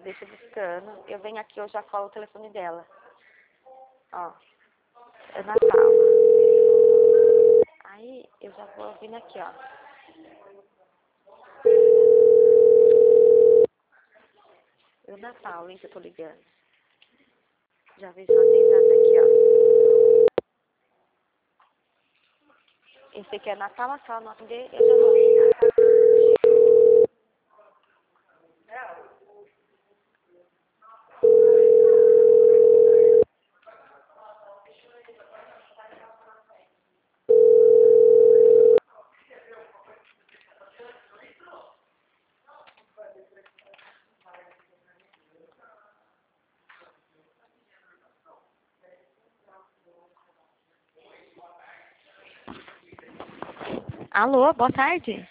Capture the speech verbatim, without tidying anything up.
deixa buscando. Eu venho aqui, eu já colo o telefone dela. Ó, Ana Paula. Aí, eu já vou vindo aqui, ó. Ana Paula, hein, que eu tô ligando. Já vi só atendendo aqui, ó. Esse aqui é Ana Paula, se ela não atender, eu já vou. Alô, boa tarde.